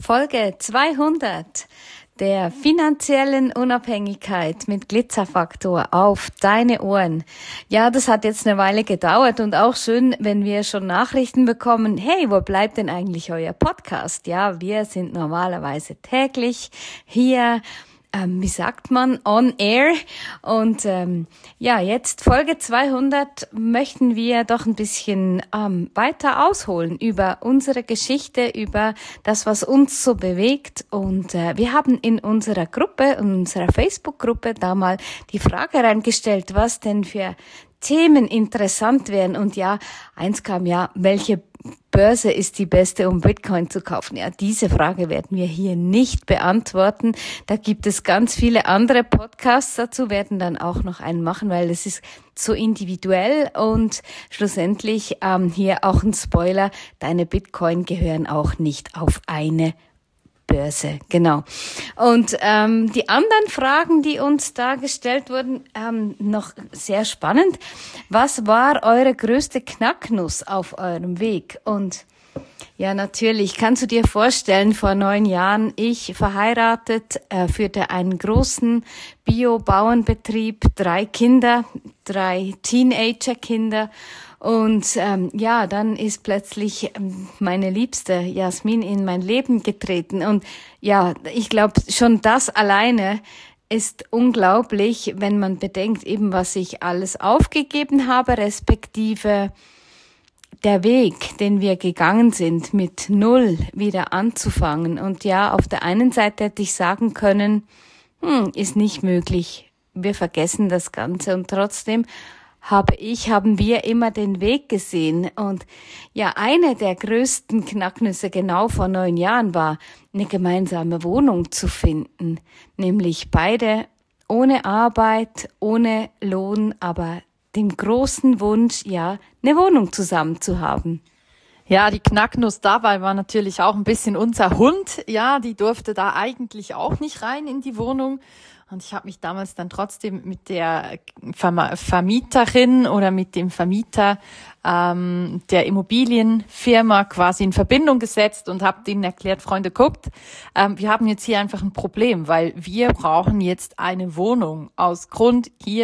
Folge 200 der finanziellen Unabhängigkeit mit Glitzerfaktor auf deine Ohren. Ja, das hat jetzt eine Weile gedauert und auch schön, wenn wir schon Nachrichten bekommen, hey, wo bleibt denn eigentlich euer Podcast? Ja, wir sind normalerweise täglich hier, wie sagt man, on air. Und jetzt Folge 200 möchten wir doch ein bisschen weiter ausholen über unsere Geschichte, über das, was uns so bewegt. Und wir haben in unserer Gruppe, in unserer Facebook-Gruppe da mal die Frage reingestellt, was denn für Themen interessant wären. Und ja, eins kam ja, welche Börse ist die beste, um Bitcoin zu kaufen? Ja, diese Frage werden wir hier nicht beantworten. Da gibt es ganz viele andere Podcasts dazu, werden dann auch noch einen machen, weil es ist so individuell und schlussendlich hier auch ein Spoiler, deine Bitcoin gehören auch nicht auf eine Börse, genau. Und die anderen Fragen, die uns da gestellt wurden, noch sehr spannend. Was war eure größte Knacknuss auf eurem Weg? Und ja, natürlich, kannst du dir vorstellen, vor 9 Jahren, ich verheiratet, führte einen großen Bio-Bauernbetrieb, 3 Kinder, 3 Teenager-Kinder. Und dann ist plötzlich meine Liebste Jasmin in mein Leben getreten. Und ja, ich glaube, schon das alleine ist unglaublich, wenn man bedenkt, eben was ich alles aufgegeben habe, respektive der Weg, den wir gegangen sind, mit 0 wieder anzufangen. Und ja, auf der einen Seite hätte ich sagen können, ist nicht möglich. Wir vergessen das Ganze und trotzdem haben wir immer den Weg gesehen. Und ja, eine der größten Knacknüsse genau vor 9 Jahren war, eine gemeinsame Wohnung zu finden. Nämlich beide ohne Arbeit, ohne Lohn, aber den großen Wunsch, ja, eine Wohnung zusammen zu haben. Ja, die Knacknuss dabei war natürlich auch ein bisschen unser Hund. Ja, die durfte da eigentlich auch nicht rein in die Wohnung. Und ich habe mich damals dann trotzdem mit der Vermieterin oder mit dem Vermieter der Immobilienfirma quasi in Verbindung gesetzt und habe denen erklärt, Freunde, guckt, wir haben jetzt hier einfach ein Problem, weil wir brauchen jetzt eine Wohnung aus Grund hier,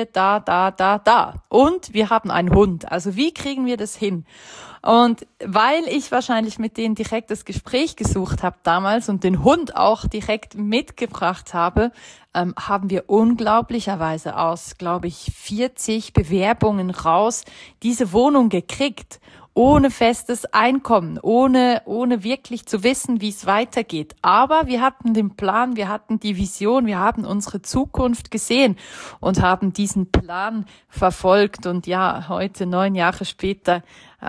da. Und wir haben einen Hund. Also wie kriegen wir das hin? Und weil ich wahrscheinlich mit denen direkt das Gespräch gesucht habe damals und den Hund auch direkt mitgebracht habe, haben wir unglaublicherweise aus, glaube ich, 40 Bewerbungen raus diese Wohnung gekriegt, ohne festes Einkommen, ohne wirklich zu wissen, wie es weitergeht. Aber wir hatten den Plan, wir hatten die Vision, wir haben unsere Zukunft gesehen und haben diesen Plan verfolgt. Und ja, heute 9 Jahre später,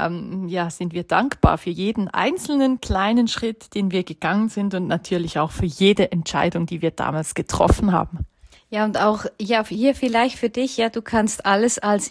sind wir dankbar für jeden einzelnen kleinen Schritt, den wir gegangen sind und natürlich auch für jede Entscheidung, die wir damals getroffen haben. Ja, und auch, ja, hier vielleicht für dich, ja, du kannst alles als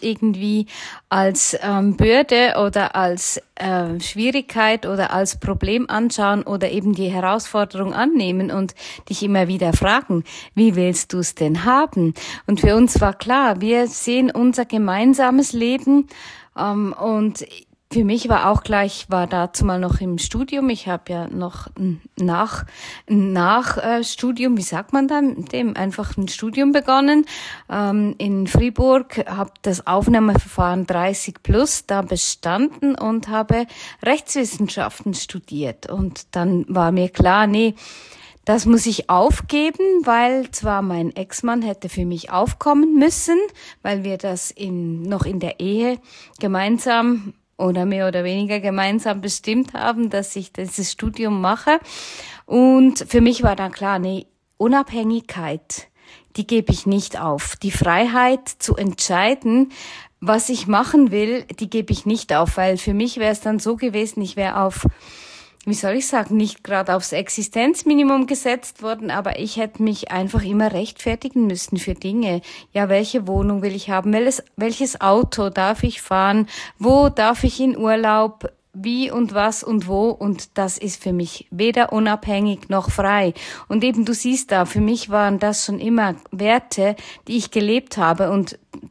Bürde oder als Schwierigkeit oder als Problem anschauen oder eben die Herausforderung annehmen und dich immer wieder fragen, wie willst du es denn haben? Und für uns war klar, wir sehen unser gemeinsames Leben und für mich war auch klar, ich war dazu mal noch im Studium. Ich habe ja noch nach Studium, wie sagt man dann, einfach ein Studium begonnen in Fribourg, habe das Aufnahmeverfahren 30+ da bestanden und habe Rechtswissenschaften studiert. Und dann war mir klar, nee, das muss ich aufgeben, weil zwar mein Ex-Mann hätte für mich aufkommen müssen, weil wir das noch in der Ehe gemeinsam oder mehr oder weniger gemeinsam bestimmt haben, dass ich dieses Studium mache. Und für mich war dann klar, nee, Unabhängigkeit, die gebe ich nicht auf. Die Freiheit zu entscheiden, was ich machen will, die gebe ich nicht auf, weil für mich wäre es dann so gewesen, ich wäre nicht gerade aufs Existenzminimum gesetzt worden, aber ich hätte mich einfach immer rechtfertigen müssen für Dinge. Ja, welche Wohnung will ich haben? Welches Auto darf ich fahren? Wo darf ich in Urlaub? Wie und was und wo? Und das ist für mich weder unabhängig noch frei. Und eben, du siehst da, für mich waren das schon immer Werte, die ich gelebt habe und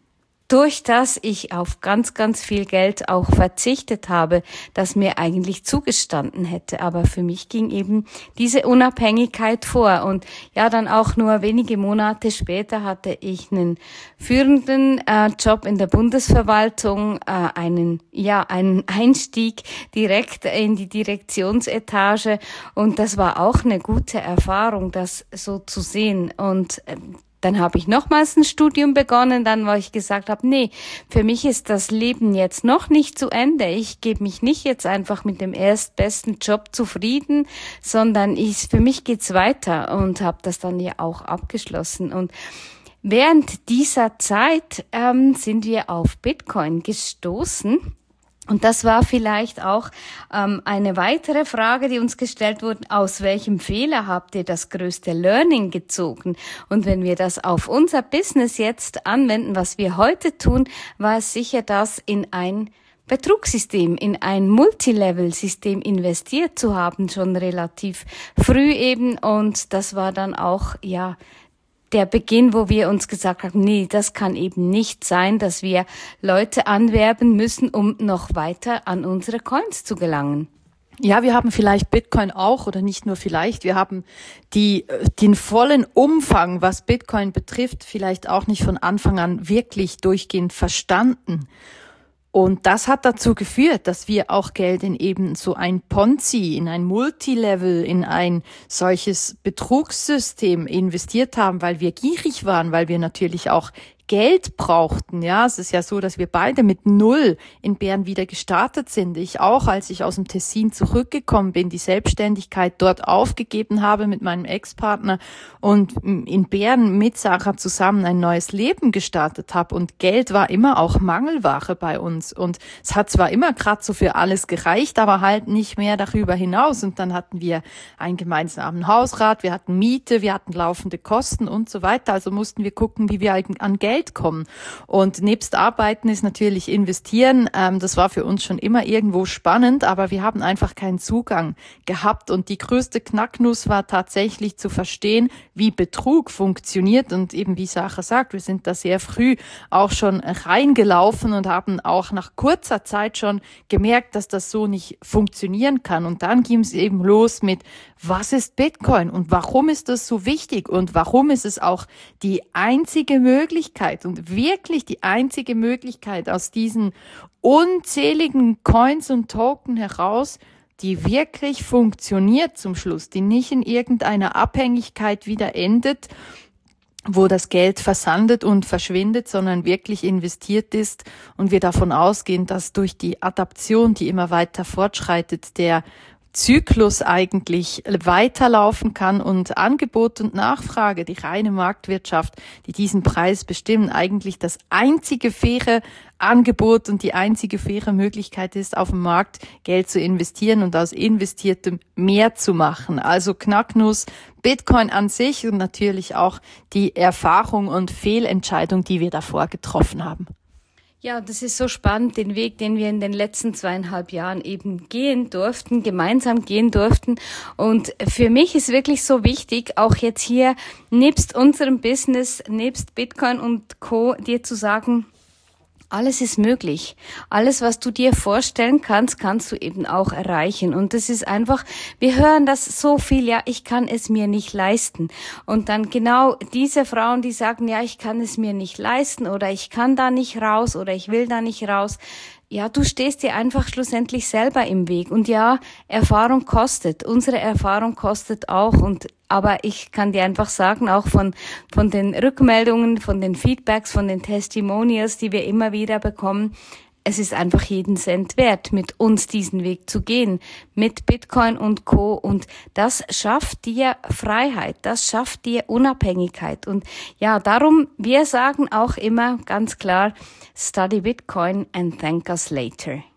durch das ich auf ganz, ganz viel Geld auch verzichtet habe, das mir eigentlich zugestanden hätte. Aber für mich ging eben diese Unabhängigkeit vor. Und ja, dann auch nur wenige Monate später hatte ich einen führenden Job in der Bundesverwaltung, einen Einstieg direkt in die Direktionsetage. Und das war auch eine gute Erfahrung, das so zu sehen. Und dann habe ich nochmals ein Studium begonnen, dann, wo ich gesagt habe, nee, für mich ist das Leben jetzt noch nicht zu Ende. Ich gebe mich nicht jetzt einfach mit dem erstbesten Job zufrieden, sondern für mich geht's weiter und habe das dann ja auch abgeschlossen. Und während dieser Zeit sind wir auf Bitcoin gestoßen. Und das war vielleicht auch eine weitere Frage, die uns gestellt wurde: Aus welchem Fehler habt ihr das größte Learning gezogen? Und wenn wir das auf unser Business jetzt anwenden, was wir heute tun, war es sicher, das in ein Betrugssystem, in ein Multilevel-System investiert zu haben, schon relativ früh eben. Und das war dann auch, der Beginn, wo wir uns gesagt haben, nee, das kann eben nicht sein, dass wir Leute anwerben müssen, um noch weiter an unsere Coins zu gelangen. Ja, wir haben vielleicht Bitcoin auch, oder nicht nur vielleicht, wir haben den vollen Umfang, was Bitcoin betrifft, vielleicht auch nicht von Anfang an wirklich durchgehend verstanden. Und das hat dazu geführt, dass wir auch Geld in eben so ein Ponzi, in ein Multilevel, in ein solches Betrugssystem investiert haben, weil wir gierig waren, weil wir natürlich auch Geld brauchten. Ja, es ist ja so, dass wir beide mit 0 in Bern wieder gestartet sind. Ich auch, als ich aus dem Tessin zurückgekommen bin, die Selbstständigkeit dort aufgegeben habe mit meinem Ex-Partner und in Bern mit Sarah zusammen ein neues Leben gestartet habe. Und Geld war immer auch Mangelware bei uns. Und es hat zwar immer gerade so für alles gereicht, aber halt nicht mehr darüber hinaus. Und dann hatten wir einen gemeinsamen Hausrat, wir hatten Miete, wir hatten laufende Kosten und so weiter. Also mussten wir gucken, wie wir an Geld kommen. Und nebst Arbeiten ist natürlich investieren. Das war für uns schon immer irgendwo spannend, aber wir haben einfach keinen Zugang gehabt. Und die größte Knacknuss war tatsächlich zu verstehen, wie Betrug funktioniert. Und eben wie Sarah sagt, wir sind da sehr früh auch schon reingelaufen und haben auch nach kurzer Zeit schon gemerkt, dass das so nicht funktionieren kann. Und dann ging es eben los mit: Was ist Bitcoin und warum ist das so wichtig und warum ist es auch die einzige Möglichkeit und wirklich die einzige Möglichkeit aus diesen unzähligen Coins und Token heraus, die wirklich funktioniert zum Schluss, die nicht in irgendeiner Abhängigkeit wieder endet, wo das Geld versandet und verschwindet, sondern wirklich investiert ist und wir davon ausgehen, dass durch die Adaption, die immer weiter fortschreitet, der Zyklus eigentlich weiterlaufen kann und Angebot und Nachfrage, die reine Marktwirtschaft, die diesen Preis bestimmen, eigentlich das einzige faire Angebot und die einzige faire Möglichkeit ist, auf dem Markt Geld zu investieren und aus Investiertem mehr zu machen. Also Knacknuss, Bitcoin an sich und natürlich auch die Erfahrung und Fehlentscheidung, die wir davor getroffen haben. Ja, das ist so spannend, den Weg, den wir in den letzten 2,5 Jahren eben gemeinsam gehen durften. Und für mich ist wirklich so wichtig, auch jetzt hier nebst unserem Business, nebst Bitcoin und Co., dir zu sagen, alles ist möglich. Alles, was du dir vorstellen kannst, kannst du eben auch erreichen. Und das ist einfach, wir hören das so viel, ja, ich kann es mir nicht leisten. Und dann genau diese Frauen, die sagen, ja, ich kann es mir nicht leisten oder ich kann da nicht raus oder ich will da nicht raus. Ja, du stehst dir einfach schlussendlich selber im Weg. Und ja, Erfahrung kostet. Unsere Erfahrung kostet auch. Aber ich kann dir einfach sagen, auch von den Rückmeldungen, von den Feedbacks, von den Testimonials, die wir immer wieder bekommen, es ist einfach jeden Cent wert, mit uns diesen Weg zu gehen, mit Bitcoin und Co. Und das schafft dir Freiheit, das schafft dir Unabhängigkeit. Und ja, darum, wir sagen auch immer ganz klar, study Bitcoin and thank us later.